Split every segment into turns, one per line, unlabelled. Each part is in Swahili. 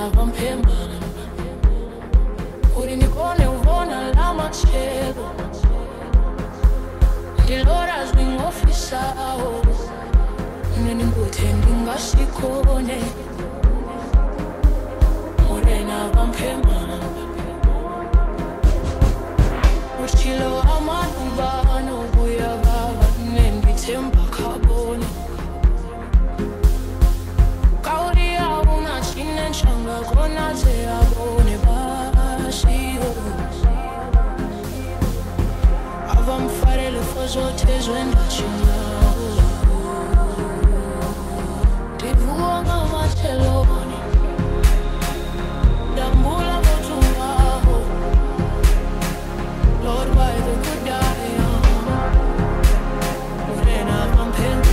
vampema uri nikone uvona la machego ndilora zwingofisawo neninguthe ndingasikone morena vampema uchilo amadubano buya baba nendithemba khabone Changa kona te abone bashiyo Avam farele fozo te zwenda chinga Divua ngama teloni Dambula votungaho Lord by the good die Morena vampena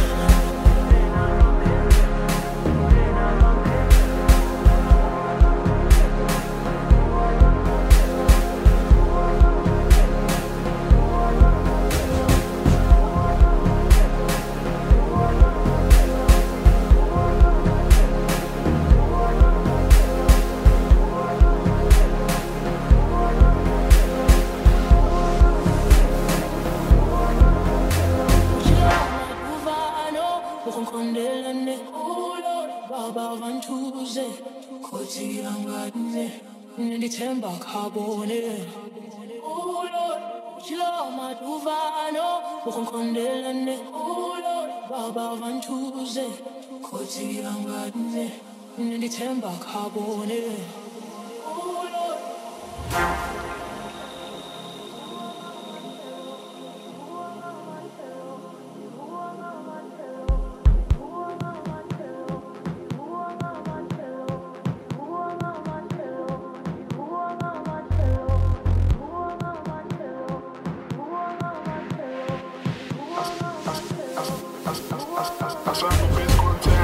Ndithemba khabone Lord uchilo maduvano ukhonkondelane Lord baba vantuze khosi yangane ndithemba khabone
I saw my best contact.